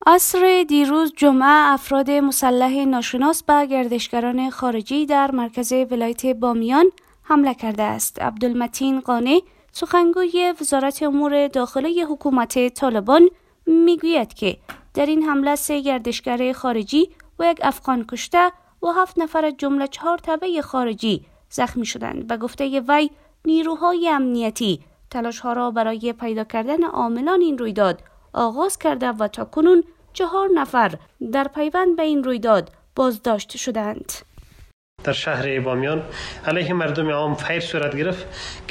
عصر دیروز جمعه افراد مسلح ناشناس به گردشگران خارجی در مرکز ولایت بامیان حمله کرده است. عبدالمتین قانع سخنگوی وزارت امور داخلی حکومت طالبان میگوید که در این حمله 3 گردشگر خارجی و 1 افغان کشته و 7 نفر از جمله 4 تبع خارجی زخمی شدند. به گفته وی نیروهای امنیتی تلاش‌ها را برای پیدا کردن عاملان این رویداد آغاز کرده و تاکنون 4 نفر در پیوند به این رویداد بازداشت شدند. در شهر بامیان علیه مردم عام فیر صورت گرفت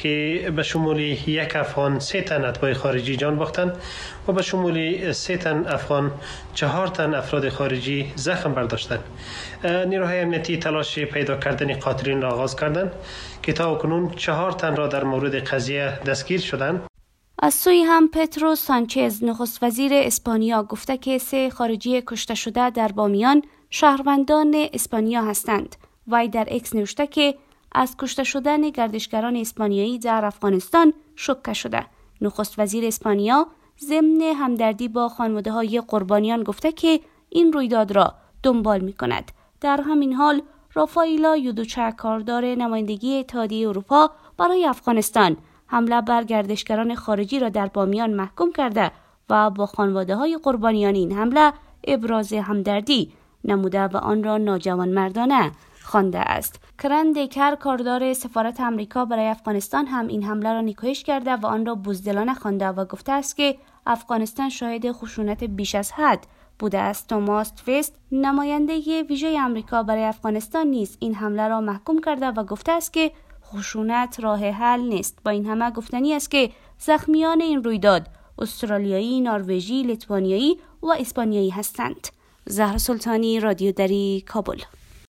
که به شمول 1 افغان 3 تن اتباع خارجی جان باختند و به شمول 3 تن افغان 4 تن افراد خارجی زخم برداشتند. نیروهای امنیتی تلاش پیدا کردن قاتلین را آغاز کردند که تا کنون 4 تن را در مورد قضیه دستگیر شدند. از سوی هم پترو سانچز نخست وزیر اسپانیا گفته که 3 خارجی کشته شده در بامیان شهروندان اسپانیا هستند. وی در اکس نوشته که از کشته شدن گردشگران اسپانیایی در افغانستان شوکه شده. نخست وزیر اسپانیا ضمن همدردی با خانواده‌های قربانیان گفته که این رویداد را دنبال می‌کند. در همین حال رافائیلا یودوچا کاردار نمایندگی اتحادیه اروپا برای افغانستان حمله بر گردشگران خارجی را در بامیان محکوم کرده و با خانواده‌های قربانیان این حمله ابراز همدردی نموده و آن را ناجوانمردانه خوانده است. کرن دیکر کاردار سفارت امریکا برای افغانستان هم این حمله را نیکویش کرده و آن را بزدلانه خوانده و گفته است که افغانستان شاهد خشونت بیش از حد بوده است. توماس فست نماینده ویژه امریکا برای افغانستان نیز این حمله را محکوم کرده و گفته است که خشونت راه حل نیست. با این همه گفتنی است که زخمیان این رویداد استرالیایی، نروژی، لیتوانیایی و اسپانیایی هستند. زهرا سلطانی، رادیو دری، کابل.